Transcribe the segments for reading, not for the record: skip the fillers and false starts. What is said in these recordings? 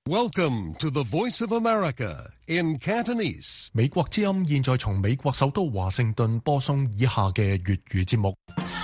Welcome to the Voice of America in Cantonese. 美國之音現在從美國首都華盛頓播送以下嘅粵語節目。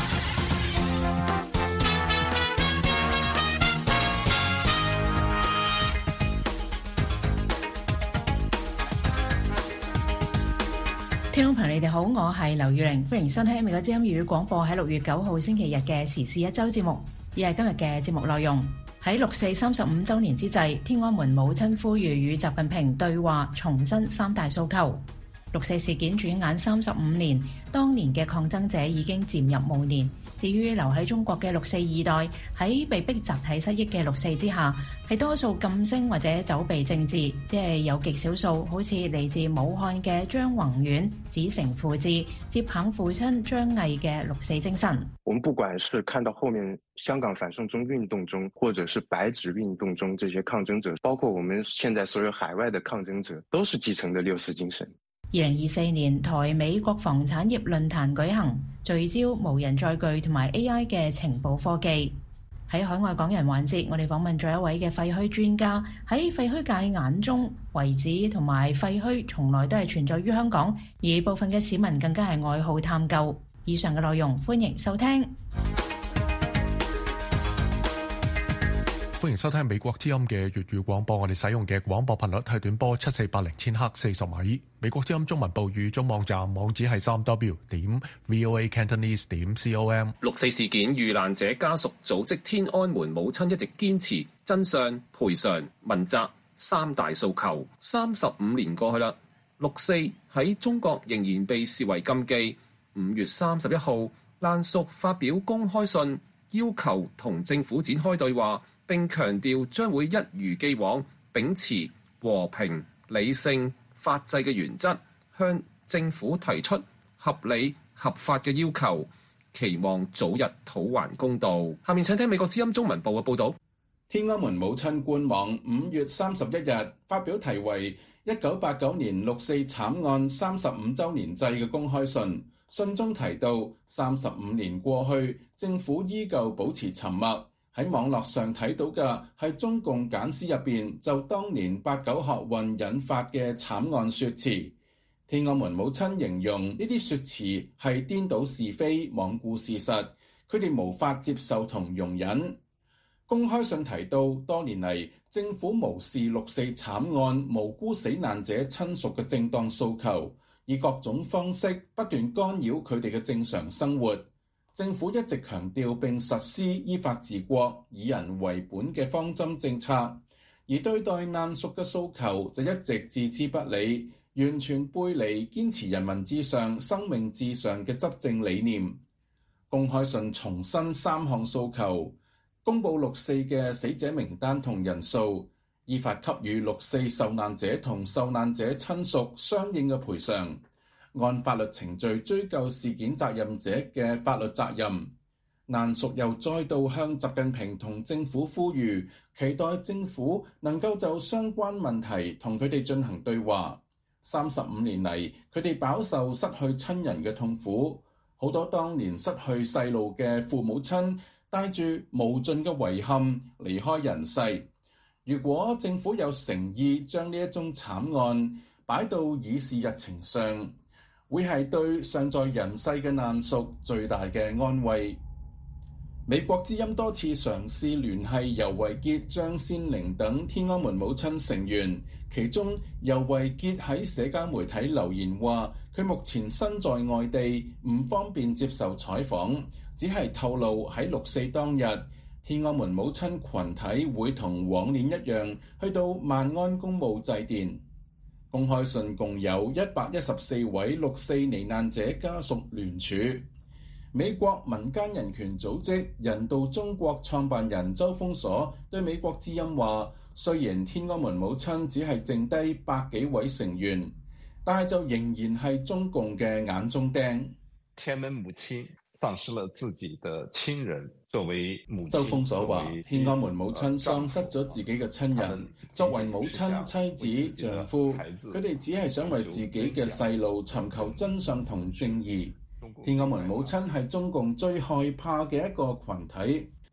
聽眾朋友，你哋好，我係劉玉玲，歡迎收聽美國之音粵語廣播喺6月9號星期日嘅時事一周節目。以下今日嘅節目內容，喺六四35週年之際，天安門母親呼籲與習近平對話，重申三大訴求。六四事件轉眼35年，當年嘅抗爭者已經漸入暮年。至於留喺中國嘅六四二代，喺被逼集體失憶嘅六四之下，係多數噤聲或者走避政治，即係有極少數好似嚟自武漢嘅張宏遠、子誠父子接棒父親張毅嘅六四精神。 我們不管是看到後面香港反送中運動中，或者是白紙運動中這些抗爭者，包括我們現在所有海外的抗爭者，都是繼承的六四精神。 2024年台美國防產業論壇舉行，聚焦無人載具同埋 AI 嘅情報科技。喺海外港人環節，我哋訪問咗一位嘅廢墟專家。喺廢墟界眼中，遺址同埋廢墟從來都係存在於香港，而部分嘅市民更加係愛好探究。以上嘅內容歡迎收聽。 歡迎收聽美國之音嘅粵語廣播，我哋使用嘅廣播頻率係短波7480千赫40米。美國之音中文部語中網站網址係3w.voacantonese.com。 六四事件遇難者家屬組織天安門母親一直堅持真相、賠償、問責三大訴求。35年過去啦，六四喺中國仍然被視為禁忌。5月31號，難屬發表公開信，要求同政府展開對話，並強調將會一如既往秉持和平、理性、法治嘅原則，向政府提出合理合法嘅要求，期望早日討還公道。下面請聽美國之音中文部嘅報導。 天安門母親官網5月31日發表題為《1989年六四慘案35週年祭》嘅公開信，信中提到35年過去，政府依舊保持沉默。喺網絡上睇到嘅係中共簡史入邊就當年89學運引發嘅慘案說辭。天安門母親形容呢啲說辭係顛倒是非、罔顧事實，佢哋無法接受同容忍。公開信提到，多年嚟政府無視六四慘案無辜死難者親屬嘅正當訴求，以各種方式不斷干擾佢哋嘅正常生活。政府一直強調並實施依法治國、以人為本嘅方針政策，而對待難屬嘅訴求就一直置之不理，完全背離堅持人民至上、生命至上嘅執政理念。公開信重申3項訴求：公佈六四嘅死者名單同人數，依法給予六四受難者同受難者親屬相應嘅賠償，按法律程序追究事件責任者嘅法律責任。難屬又再度向習近平同政府呼籲，期待政府能夠就相關問題同佢哋進行對話。35年嚟，佢哋飽受失去親人嘅痛苦，好多當年失去細路嘅父母親帶住無盡嘅遺憾離開人世。如果政府有誠意將呢一宗慘案擺到議事日程上，會係對尚在人世嘅難屬最大嘅安慰。美國之音多次嘗試聯繫游維潔、張先玲等天安門母親成員，其中游維潔喺社交媒體留言話，佢目前身在外地，唔方便接受採訪，只係透露喺六四當日，天安門母親群體會同往年一樣去到萬安公墓祭奠。公開信共有114位六四罹難者家屬聯署。美國民間人權組織人道中國創辦人周鋒鎖對美國之音話，雖然天安門母親只係剩低100幾位成員，但係就仍然係中共嘅眼中釘。 天安門母親喪失了自己的親人，作為母親， 周鋒鎖話，天安門母親喪失咗自己嘅親人，作為母親、妻子、丈夫，佢哋只係想為自己嘅細路尋求真相同正義。天安門母親係中共最害怕嘅一個群體，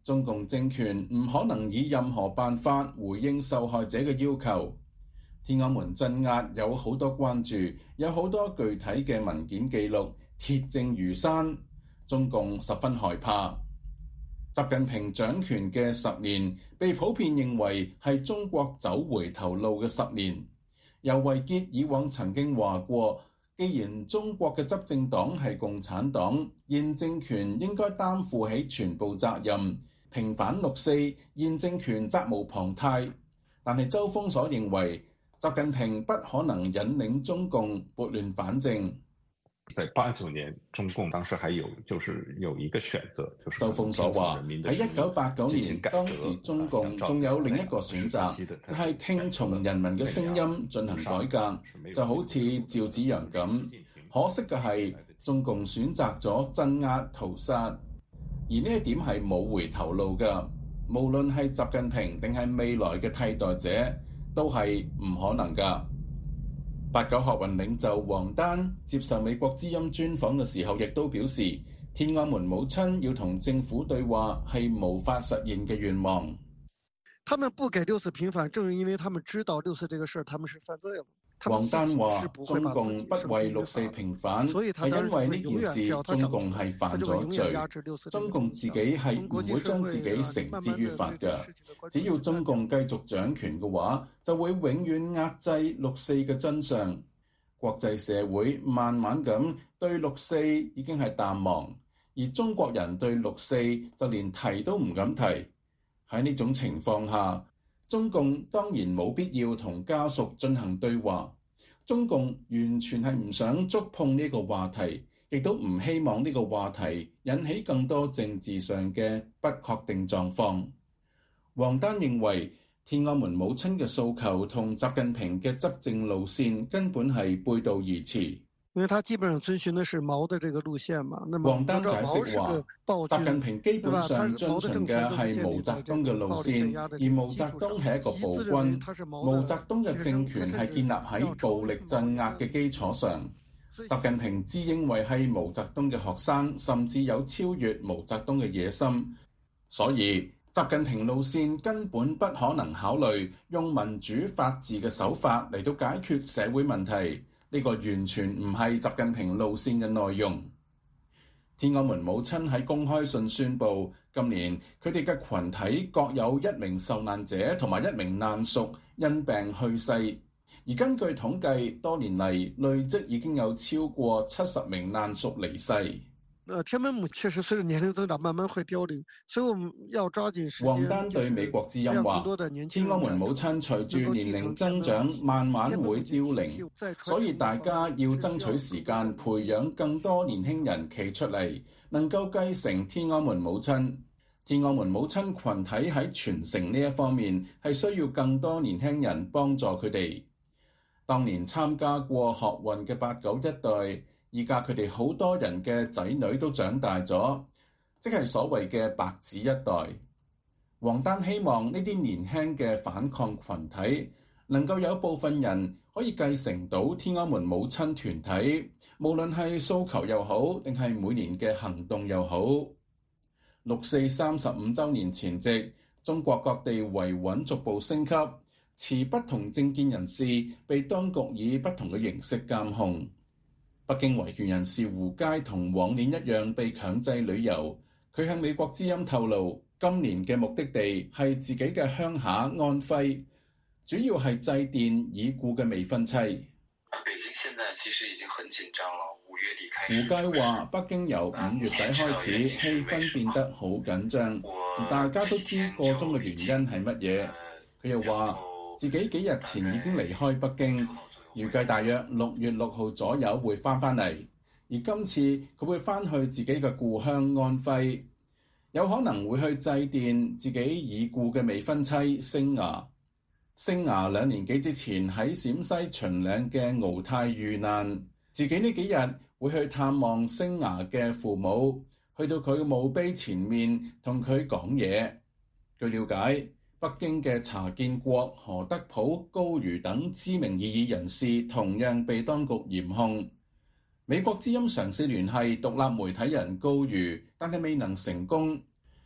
中共政權唔可能以任何辦法回應受害者嘅要求。天安門鎮壓有好多關注，有好多具體嘅文件記錄，鐵證如山。中共十分害怕。習近平掌權嘅10年，被普遍認為係中國走回頭路嘅10年。尤維潔以往曾經話過，既然中國嘅執政黨係共產黨，現政權應該擔負起全部責任。平反6·4，現政權責無旁貸。但係周鋒所認為，習近平不可能引領中共撥亂反正。 在89年，中共當時還有一個選擇，就是周鋒所話喺1989年，當時中共仲有另一個選擇，就係聽從人民嘅聲音進行改革，就好似趙紫陽咁。可惜嘅係，中共選擇咗鎮壓屠殺，而呢一點係冇回頭路㗎。無論係習近平定係未來嘅替代者，都係唔可能㗎。8·9學運領袖王丹接受美國之音專訪嘅時候，亦都表示，天安門母親要同政府對話係無法實現嘅願望。 他們不給6次平反，正是因為他們知道6次這個事，他們是犯罪了。 王丹話：中共不為6·4平反，係因為呢件事中共係犯咗罪。中共自己係唔會將自己繩之於法嘅。只要中共繼續掌權嘅話，就會永遠壓制6·4嘅真相。國際社會慢慢咁對6·4已經係淡忘，而中國人對6·4就連提都唔敢提。喺呢種情況下，中共當然冇必要同家屬進行對話。中共完全係唔想觸碰呢個話題，亦都唔希望呢個話題引起更多政治上嘅不確定狀況。王丹認為，天安門母親嘅訴求同習近平嘅執政路線根本係背道而馳。 因為他基本上遵循的是毛的這個路線嘛。 王丹解釋話，習近平基本上遵循嘅係毛澤東嘅路線，而毛澤東係一個暴君。毛澤東嘅政權係建立喺暴力鎮壓嘅基礎上。習近平自認為係毛澤東嘅學生，甚至有超越毛澤東嘅野心。所以習近平路線根本不可能考慮用民主法治嘅手法嚟到解決社會問題。呢個完全唔係習近平路線嘅內容。天安門母親喺公開信宣布，今年佢哋嘅群體各有1名受難者同埋1名難屬因病去世，而根據統計，多年嚟累積已經有超過70名難屬離世。 天安門確實隨着年齡增長慢慢會凋零，所以我們要抓緊時間。 王丹對美國之音話：天安門母親隨住年齡增長慢慢會凋零，所以大家要爭取時間，培養更多年輕人企出嚟，能夠繼承天安門母親。天安門母親群體喺傳承呢一方面係需要更多年輕人幫助佢哋。當年參加過學運嘅8·9一代，依家佢哋好多人嘅仔女都長大咗，即係所謂嘅白紙一代。王丹希望呢啲年輕嘅反抗群體能夠有部分人可以繼承到天安門母親團體，無論係訴求又好，定係每年嘅行動又好。6·4 35週年前夕，中國各地維穩逐步升級，持不同政見人士被當局以不同嘅形式監控。北京維權人士胡佳同往年一樣被強制旅遊，佢向美國之音透露，今年嘅目的地係自己嘅鄉下安徽，主要係祭奠已故嘅未婚妻。 北京現在其實已經很緊張了，5月底開始。 胡佳話：北京由5月底開始，氣氛變得好緊張，而大家都知個中嘅原因係乜嘢。佢又話自己幾日前已經離開北京。預計大約6月6號左右會返嚟，而今次佢會返去自己嘅故鄉安徽，有可能會去祭奠自己已故嘅未婚妻星芽。星芽2年幾之前喺陝西秦嶺嘅敖泰遇難，自己呢幾日會去探望星芽嘅父母，去到佢嘅墓碑前面同佢講嘢。據了解，北京嘅查建國、何德普、高瑜等知名異議人士同樣被當局嚴控。美國之音嘗試聯繫獨立媒體人高瑜，但係未能成功。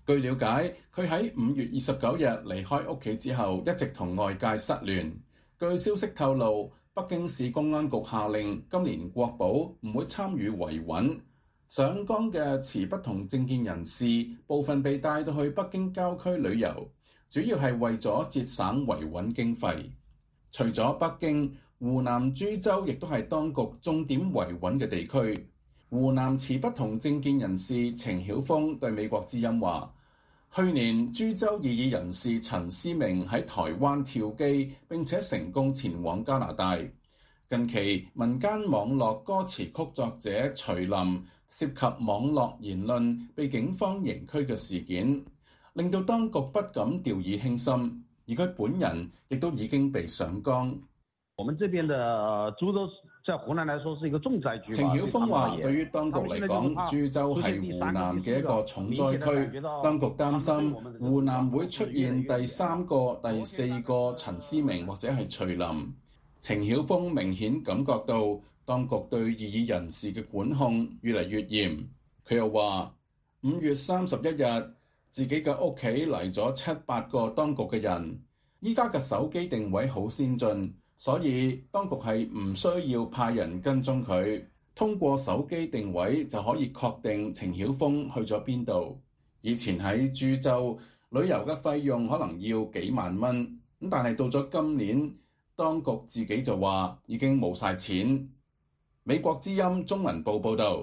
據了解，佢喺5月29日離開屋企之後，一直同外界失聯。據消息透露，北京市公安局下令今年國保唔會參與維穩。上崗嘅持不同政見人士部分被帶到去北京郊區旅遊，主要係為咗節省維穩經費。除咗北京，湖南株洲亦都係當局重點維穩嘅地區。湖南持不同政見人士程曉峰對美國之音話，去年株洲異議人士陳思明喺台灣跳機並且成功前往加拿大。近期民間網絡歌詞曲作者徐林涉及網絡言論被警方刑拘嘅事件，令到當局不敢掉以輕心，而佢本人亦都已經被上崗。 我們這邊的株洲在湖南來說是一個重災區。 程曉峰話：對於當局嚟講，株洲係湖南嘅一個重災區，當局擔心湖南會出現第3個、第4個陳思明或者係徐林。程曉峰明顯感覺到當局對異議人士嘅管控越嚟越嚴。佢又話：5月31日，自己嘅屋企嚟咗7-8個當局嘅人，依家嘅手機定位好先進，所以當局係唔需要派人跟蹤佢，通過手機定位就可以確定程曉峰去咗邊度。以前喺株洲旅遊嘅費用可能要幾萬蚊，咁但係到咗今年，當局自己就話已經冇晒錢。美國之音中文部報導。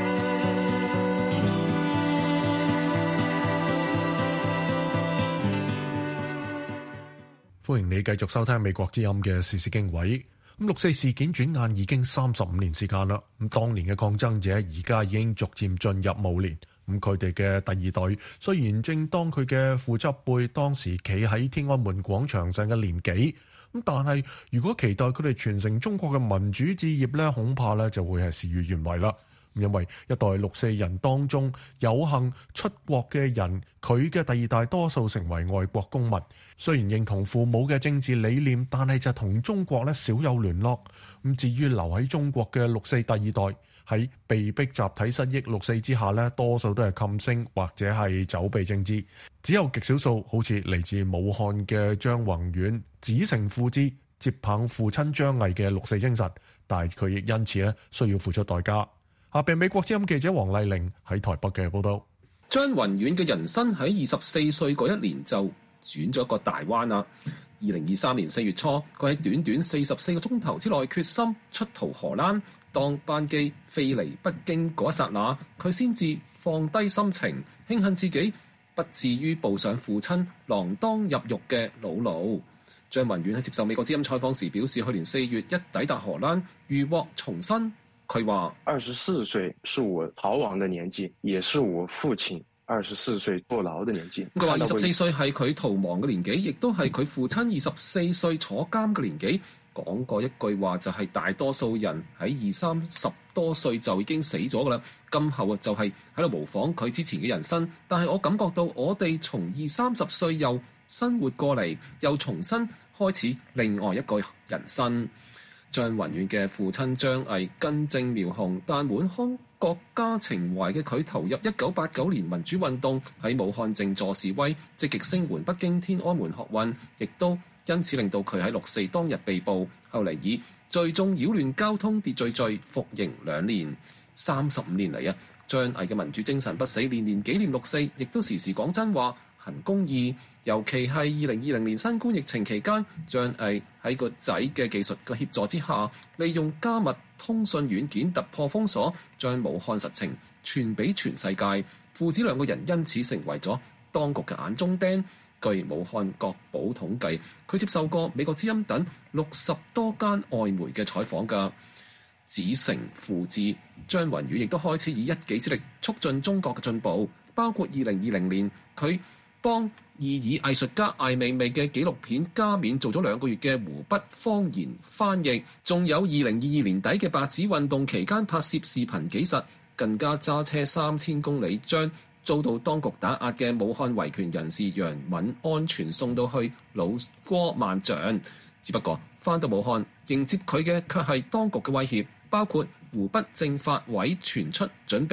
歡迎你繼續收聽美國之音嘅時事經緯。六四事件轉眼已經35年時間啦。當年嘅抗爭者而家已經逐漸進入暮年。佢哋嘅第二代雖然正當佢嘅父執輩當時企喺天安門廣場上嘅年紀，但係如果期待佢哋傳承中國嘅民主志業咧，恐怕咧就會係事與願違啦。因為一代六四人當中有幸出國嘅人，佢嘅第二代多數成為外國公民，雖然認同父母嘅政治理念，但係就同中國咧少有聯絡。至於留喺中國嘅六四第二代，喺被逼集體失憶六四之下咧，多數都係噤聲或者係走避政治，只有極少數好似嚟自武漢嘅張宏遠子承父志，接棒父親張毅嘅六四精神，但係佢亦因此咧需要付出代價。下邊美國之音記者黃麗玲喺台北嘅報道。 張宏遠嘅人生喺24歲嗰一年就轉咗個大彎啦。2023年4月初，佢喺短短44個鐘頭之內決心出逃荷蘭。當班機飛離北京嗰一剎那，佢先至放低心情，慶幸自己不至於步上父親鋃鐺入獄嘅老路。張宏遠喺接受美國之音採訪時表示，去年4月一抵達荷蘭，如獲重生。佢話 ：24歲是我逃亡的年紀，也是我父親24歲坐牢的年紀。 佢話24歲係佢逃亡嘅年紀，亦都係佢父親24歲坐監嘅年紀。講過一句話就係大多數人喺20-30多歲就已經死咗噶啦，今後就係喺度模仿佢之前嘅人生。但係我感覺到我哋從20-30歲又生活過嚟，又重新開始另外一個人生。張宏遠嘅父親張毅根正苗紅，但滿腔國家情懷嘅佢投入1989年民主運動，喺武漢靜坐示威，積極聲援北京天安門學運，亦都因此令到佢喺六四當日被捕，後嚟以聚眾擾亂交通秩序罪服刑2年。35年嚟張毅嘅民主精神不死，年年紀念六四，亦都時時講真話、行公義。尤其係2020年新冠疫情期間，張毅喺個仔嘅技術嘅協助之下，利用加密通訊軟件突破封鎖，將武漢實情傳俾全世界。父子兩個人因此成為咗當局嘅眼中釘。據武漢國保統計，佢接受過美國之音等60多間外媒嘅採訪㗎。子承父志，張宏遠亦都開始以一己之力促進中國嘅進步，包括2020年佢幫異議藝術家艾未未嘅紀錄片加冕做咗2個月嘅湖北方言翻譯，仲有2022年底嘅白紙運動期間拍攝視頻紀實，更加揸車3000公里將遭到當局打壓嘅武漢維權人士楊敏安全送到去老挝萬象。只不過返到武漢迎接佢嘅卻係當局嘅威脅，包括湖北政法委傳出準備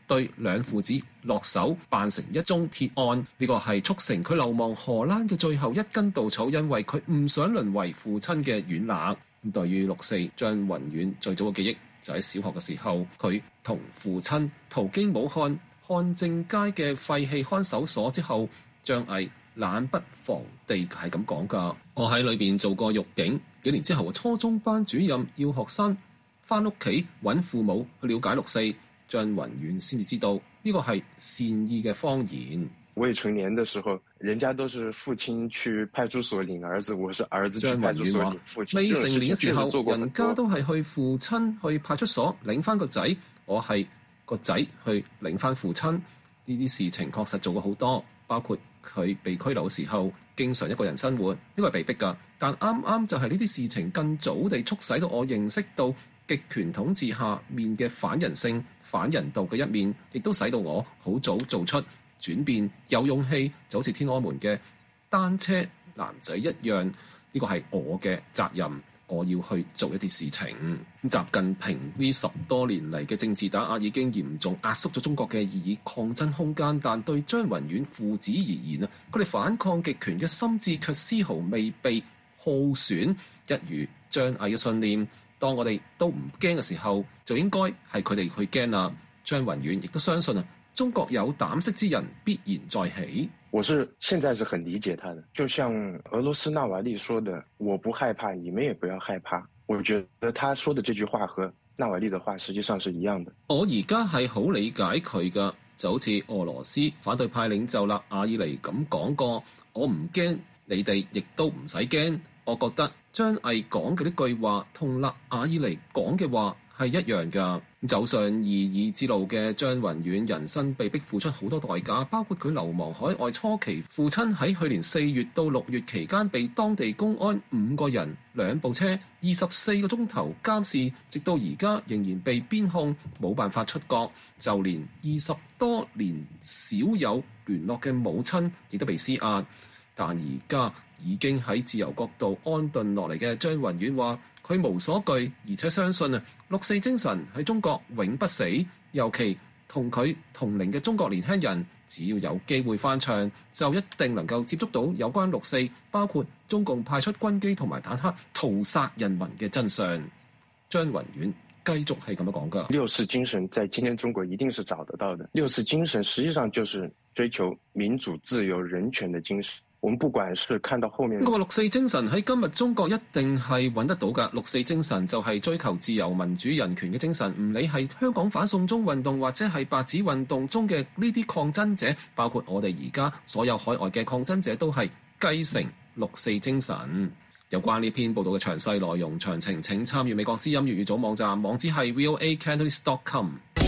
對兩父子落手辦成一宗鐵案。呢個係促成佢流亡荷蘭嘅最後一根稻草，因為佢唔想淪為父親嘅軟肋。咁對於6·4張雲遠最早嘅記憶就喺小學嘅時候，佢同父親途經武漢漢正街嘅廢棄看守所之後，張毅冷不防地係咁講㗎：我喺裏邊做過獄警，幾年之後初中班主任要學生翻屋企揾父母去了解6·4，張雲遠先至知道呢個係善意嘅謊言。 未成年的時候，人家都是父親去派出所領兒子，我是兒子去派出所領父親。 未成年嘅時候，人家都係去父親去派出所領翻個仔，我係個仔去領翻父親。呢啲事情確實做過好多，包括佢被拘留嘅時候，經常一個人生活，呢個係被逼㗎。但啱啱就係呢啲事情更早地促使到我認識到極權統治下面嘅反人性、反人道嘅一面，亦都使到我好早做出轉變，有勇氣，就好似天安門嘅單車男仔一樣，呢個係我嘅責任，我要去做一啲事情。習近平呢10多年嚟嘅政治打壓已經嚴重壓縮咗中國嘅異議抗爭空間，但對張雲遠父子而言啊，佢哋反抗極權嘅心智卻絲毫未被耗損，一如張毅嘅信念。當我哋都唔驚嘅時候，就應該係佢哋去驚啦。張雲遠亦都相信啊，中國有膽識之人必然再起。 我現在是很理解他的，就像俄羅斯納瓦利說的，我不害怕，你們也不要害怕。我覺得他說的這句話和納瓦利的話實際上是一樣的。 我而家係好理解佢噶，就好似俄羅斯反對派領袖納瓦爾尼咁講過，我唔驚，你哋亦都唔使驚。我覺得張毅講嘅呢句話同納瓦爾尼講嘅話係一樣㗎。走上異議之路嘅張雲遠，人生被逼付出好多代價，包括佢流亡海外初期，父親喺去年4月到6月期間被當地公安5個人2部車24個鐘頭監視，直到而家仍然被邊控，冇辦法出國。就連20多年少有聯絡嘅母親亦都被施壓。但而家已經喺自由國度安頓落嚟嘅張雲遠話，佢無所懼，而且相信6·4精神喺中國永不死。尤其同佢同齡嘅中國年輕人，只要有機會翻牆，就一定能夠接觸到有關6·4，包括中共派出軍機同埋坦克屠殺人民嘅真相。張雲遠繼續係咁樣講㗎。 6·4精神在今天中國一定是找得到的。6·4精神實際上就是追求民主、自由、人權的精神。我們不管是看到後面， 個6·4精神喺今日中國一定係揾得到㗎。6·4精神就係追求自由、民主、人權嘅精神。唔理係香港反送中運動或者係白紙運動中嘅呢啲抗爭者，包括我哋而家所有海外嘅抗爭者，都係繼承6·4精神。有關呢篇報道嘅詳細內容詳情，請參與美國之音粵語組網站，網址係 voacantonese.com。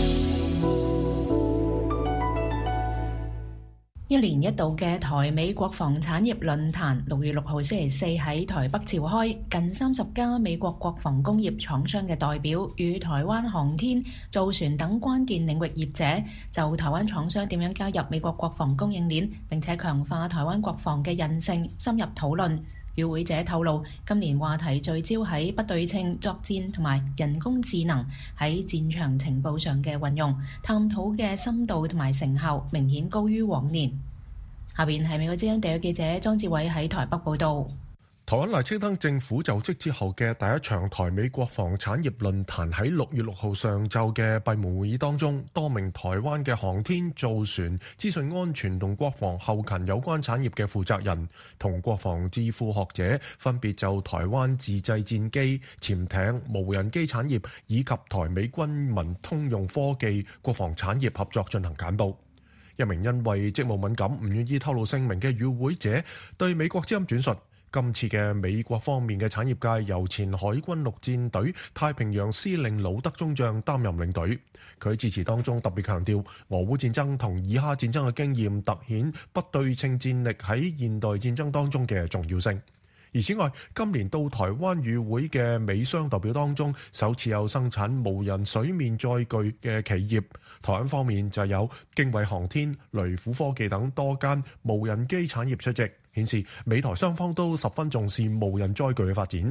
一年一度嘅台美國防產業論壇6月6號星期四喺台北召開，近30家美國國防工業廠商嘅代表與台灣航天、造船等關鍵領域業者就台灣廠商點樣加入美國國防供應鏈，並且強化台灣國防嘅韌性，深入討論。與會者透露，今年話題聚焦喺不對稱作戰同埋人工智能喺戰場情報上嘅運用，探討嘅深度同埋成效明顯高於往年。下邊係美國之音特約記者莊志偉喺台北報道。 台灣賴清德政府就職之後嘅第一場台美國防產業論壇喺6月6號上晝嘅閉門會議當中，多名台灣嘅航天、造船、資訊安全同國防後勤有關產業嘅負責人同國防智庫學者分別就台灣自製戰機、潛艇、無人機產業以及台美軍民通用科技、國防產業合作進行簡報。一名因為職務敏感唔願意透露姓名嘅與會者對美國之音轉述，今次嘅美國方面嘅產業界由前海軍陸戰隊太平洋司令魯德中將擔任領隊。佢喺致辭當中特別強調，俄烏戰爭同以哈戰爭嘅經驗凸顯不對稱戰力喺現代戰爭當中嘅重要性。而此外，今年到台灣與會嘅美商代表當中，首次有生產無人水面載具嘅企業。台灣方面就有經緯航天、雷虎科技等多間無人機產業出席，顯示美台雙方都十分重視無人載具嘅發展。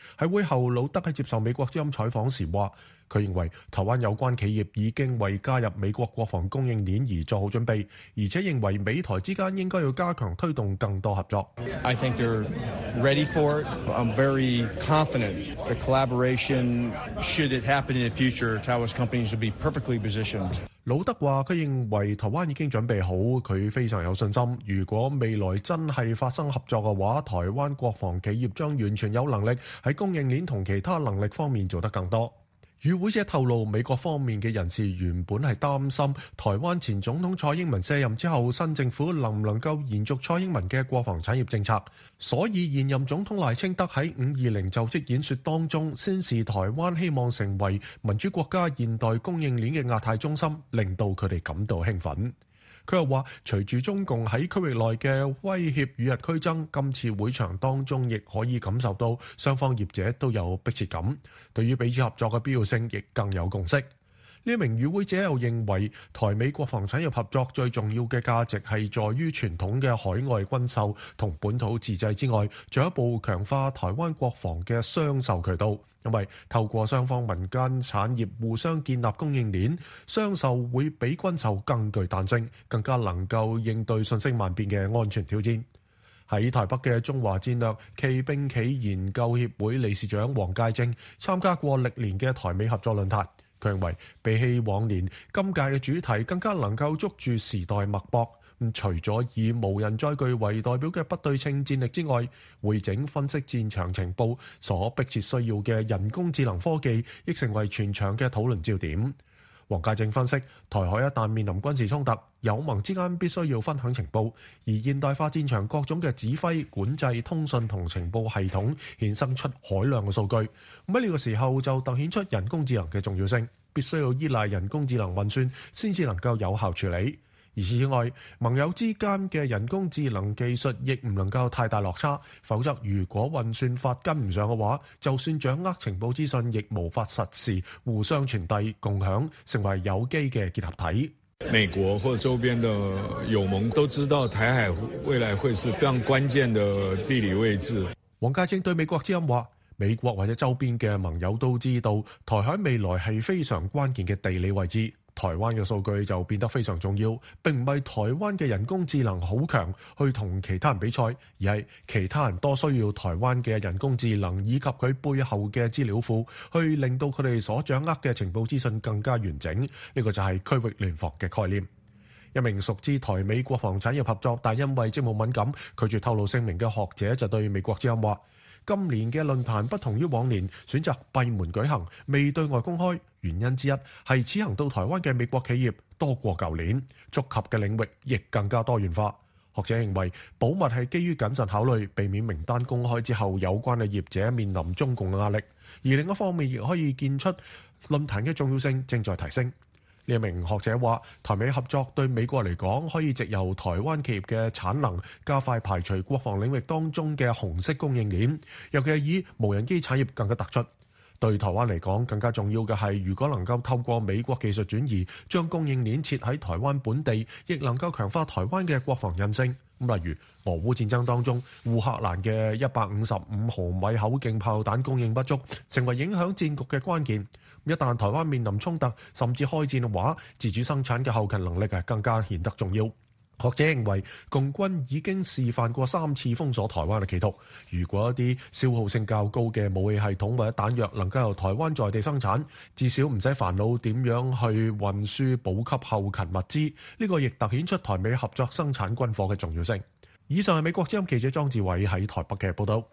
喺會後，魯德喺接受美國之音採訪時話，佢認為台灣有關企業已經為加入美國國防供應鏈而做好準備，而且認為美台之間應該要加強推動更多合作。 I think they're ready for it. I'm very confident the collaboration, should it happen in the future, Taiwanese companies will be perfectly positioned. 魯德話：佢認為台灣已經準備好，佢非常有信心。如果未來真係發生合作嘅話，台灣國防企業將完全有能力喺供應鏈同其他能力方面做得更多。與會者透露，美國方面嘅人士原本係擔心台灣前總統蔡英文卸任之後，新政府能唔能夠延續蔡英文嘅國防產業政策，所以現任總統賴清德喺520就職演說當中，宣示台灣希望成為民主國家現代供應鏈嘅亞太中心，令到佢哋感到興奮。佢又話，隨住中共喺區域內嘅威脅與日俱增，今次會場當中亦可以感受到雙方業者都有迫切感，對於彼此合作嘅必要性亦更有共識。呢一名與會者又認為，台美國防產業合作最重要嘅價值係在於傳統嘅海外軍售同本土自製之外，進一步強化台灣國防嘅商售渠道。因為透過雙方民間產業互相建立供應鏈，商售會比軍售更具彈性，更加能夠應對瞬息萬變嘅安全挑戰。喺台北嘅中華戰略暨兵棋研究協會理事長黃介正參加過歷年嘅台美合作論壇，佢認為比起往年，今屆嘅主題更加能夠捉住時代脈搏。除咗以無人載具為代表嘅不對稱戰力之外，匯整分析戰場情報所迫切需要嘅人工智能科技，亦成為全場嘅討論焦點。黃介正分析，台海一旦面臨軍事衝突，友盟之間必須要分享情報，而現代化戰場各種嘅指揮、管制、通訊同情報系統衍生出海量嘅數據。咁喺呢個時候就突顯出人工智能嘅重要性，必須要依賴人工智能運算先至能夠有效處理。而此外，盟友之間嘅人工智能技術亦唔能夠太大落差，否則如果運算法跟唔上嘅話，就算掌握情報資訊，亦無法實時互相傳遞共享，成為有機嘅結合體。 美國或者周邊的友盟都知道台海未來會是非常關鍵的地理位置。 黃介正對美國之音話，美國或者周邊嘅盟友都知道台海未來係非常關鍵嘅地理位置。台灣嘅數據就變得非常重要，並唔係台灣嘅人工智能好強去同其他人比賽，而係其他人多需要台灣嘅人工智能以及佢背後嘅資料庫，去令到佢哋所掌握嘅情報資訊更加完整。呢個就係區域聯防嘅概念。一名熟知台美國防產業合作，但因為職務敏感拒絕透露姓名嘅學者就對美國之音話，今年嘅論壇不同於往年選擇閉門舉行，未對外公開，原因之一係此行到台灣嘅美國企業多過舊年，觸及嘅領域亦更加多元化。學者認為保密係基於謹慎考慮，避免名單公開之後有關嘅業者面臨中共嘅壓力，而另一方面亦可以見出論壇嘅重要性正在提升。呢一名學者話，台美合作對美國嚟講，可以藉由台灣企業嘅產能，加快排除國防領域當中嘅紅色供應鏈，尤其係以無人機產業更加突出。對台灣嚟講，更加重要嘅係，如果能夠透過美國技術轉移，將供應鏈設喺台灣本地，亦能夠強化台灣嘅國防韌性。例如俄烏戰爭當中，烏克蘭嘅155毫米口徑炮彈供應不足，成為影響戰局嘅關鍵。一旦台灣面臨衝突，甚至開戰嘅話，自主生產嘅後勤能力係更加顯得重要。學者認為，共軍已經示範過3次封鎖台灣嘅企圖。如果一啲消耗性較高嘅武器系統或者彈藥能夠由台灣在地生產，至少唔使煩惱點樣去運輸補給後勤物資。呢個亦突顯出台美合作生產軍火嘅重要性。以上係美國之音記者莊志偉喺台北嘅報道。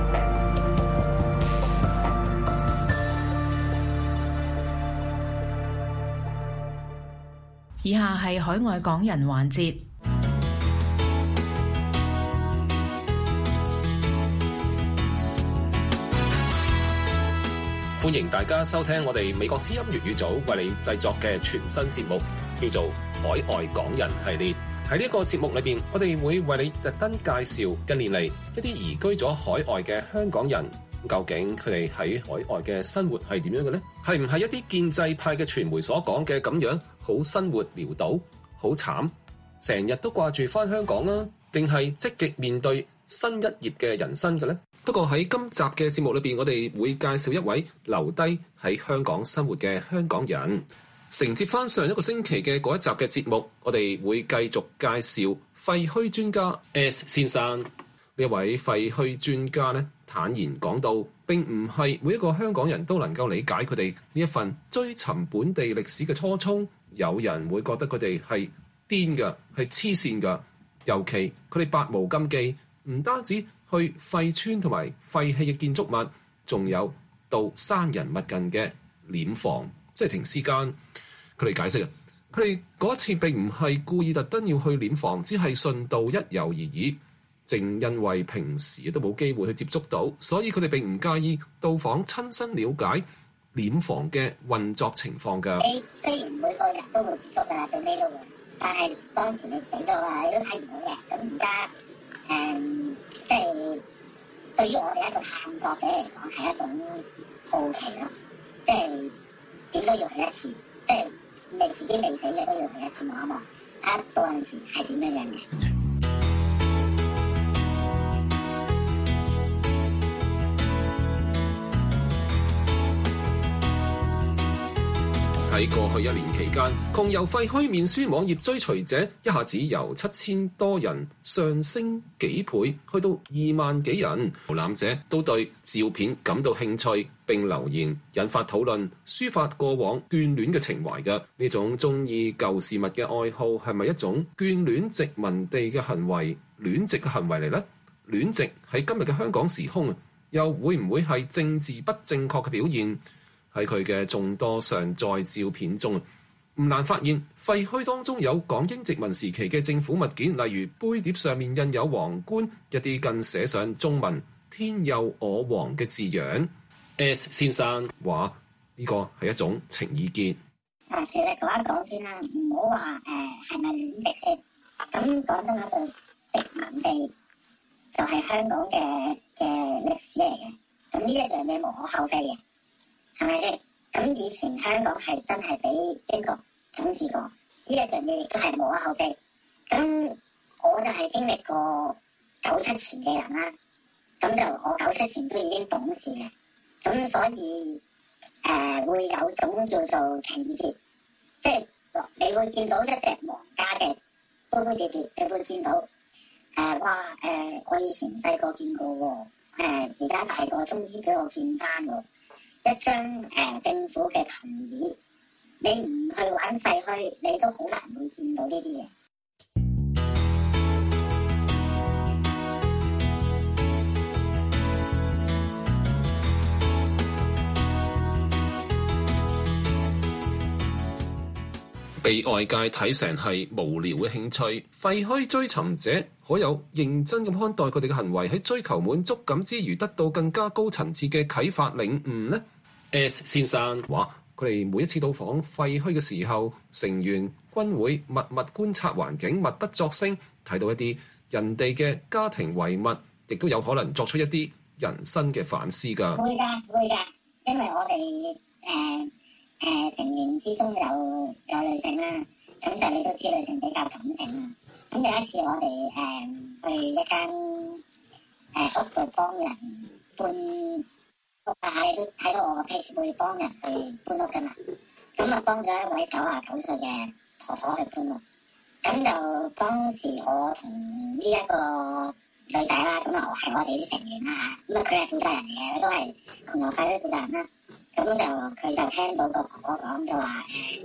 以下係海外港人環節。 歡迎大家收聽我哋美國之音粵語組為你製作嘅全新節目，叫做《海外港人系列》。喺呢個節目裏邊，我哋會為你特登介紹近年嚟一啲移居咗海外嘅香港人，究竟佢哋喺海外嘅生活係點樣嘅呢？係唔係一啲建制派嘅傳媒所講嘅咁樣，好生活潦倒，好慘，成日都掛住返香港啊？定係積極面對新一頁嘅人生嘅呢？不過喺今集嘅節目裏邊，我哋會介紹一位留低喺香港生活嘅香港人。承接翻上一個星期嘅嗰一集嘅節目，我哋會繼續介紹廢墟專家 S 先生。呢位廢墟專家呢，坦然講到，並唔係每一個香港人都能夠理解佢哋呢一份追尋本地歷史嘅初衷。有人會覺得佢哋係癲㗎，係黐線㗎。尤其佢哋百無禁忌，唔單止去廢村同埋廢棄嘅建築物，仲有到生人勿近嘅殮房，即係停屍間。佢哋解釋啊，佢哋嗰一次並唔係故意特登要去殮房，只係順道一遊而已。正因為平時都冇機會去接觸到，所以佢哋並唔介意到訪親身了解殮房嘅運作情況㗎。 雖然每個人都會接觸㗎啦，最尾都會，但係當時你死咗啊，你都睇唔到嘅。咁而家即係對於我哋一個探索者嚟講係一種好奇咯，即係點都要去一次，即係你自己未死嘅都要去一次望一望，睇下到陣時係點樣嘅。 喺過去一年期間，窮遊廢墟面書網頁追隨者一下子由7000多人上升幾倍，去到2萬幾人。遊覽者都對照片感到興趣，並留言引發討論，抒發過往眷戀嘅情懷嘅。呢種中意舊事物嘅愛好係咪一種眷戀殖民地嘅行為、戀殖嘅行為嚟呢？戀殖喺今日嘅香港時空，又會唔會係政治不正確嘅表現？喺佢嘅眾多上載照片中，唔難發現廢墟當中有港英殖民時期嘅政府物件，例如杯碟上面印有皇冠，一啲更寫上中文天佑我王嘅字樣。S 先生話呢個係一種情意結。 其實講一講先啦，唔好話係咪戀殖先。咁講真嗰句，殖民地就係香港嘅歷史嚟嘅。咁呢一樣嘢無可厚非嘅。係咪先？咁以前香港係真係俾英國統治過，呢一樣嘢亦都係無可厚非。咁我就係經歷過97前嘅人啦，咁就我97前都已經懂事嘅，咁所以會有種叫做情意結，即係你會見到一隻皇家嘅杯杯碟碟，你會見到我以前細個見過喎，而家大個終於俾我見翻喎。一張政府嘅藤椅，你唔去玩廢墟，你都好難會見到呢啲嘢。 被外界睇成係無聊嘅興趣，廢墟追尋者可有認真咁看待佢哋嘅行為，喺追求滿足感之餘，得到更加高層次嘅啟發領悟呢？S 先生話：佢哋每一次到訪廢墟嘅時候，成員均會默默觀察環境，默不作聲，睇到一啲人哋嘅家庭遺物，亦都有可能作出一啲人生嘅反思㗎。 會㗎，因為我哋成員之中有女性啦，咁就你都知女性比較感性啦。咁有一次我哋去一間屋度幫人搬屋啊，你都睇到我個 page 會幫人去搬屋㗎嘛。咁啊幫咗一位99歲嘅婆婆去搬屋。咁就當時我同呢一個女仔啦，咁啊係我哋啲成員啦，咁啊佢係負責人嚟嘅，佢都係窮遊廢墟負責人啦。咁就佢就聽到個婆婆講就話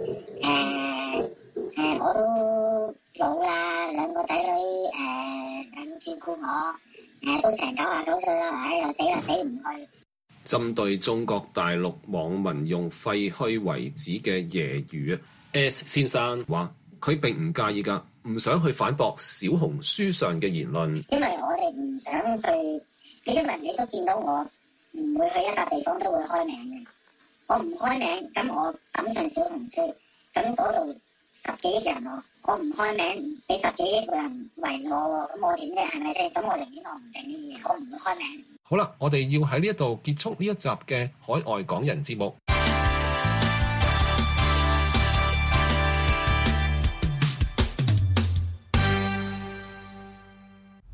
我都老啦，兩個仔女咁照顧我，都成99歲啦，又死唔去。 針對中國大陸網民用廢墟為止嘅揶揄啊 ，S 先生話佢並唔介意㗎，唔想去反駁小紅書上嘅言論。 因為我哋唔想去，因為你都見到我唔會去一笪地方都會開名嘅。我唔開名，咁我抌上小紅書，咁嗰度10幾億人喎，我唔開名，俾10幾億個人圍我喎，咁我點啫？係咪先？咁我寧願我唔整呢啲嘢，我唔會開名。 好啦，我哋要喺呢一度結束呢一集嘅海外港人節目。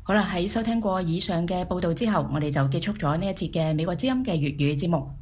好啦，喺收聽過以上嘅報道之後，我哋就結束咗呢一節嘅美國之音嘅粵語節目。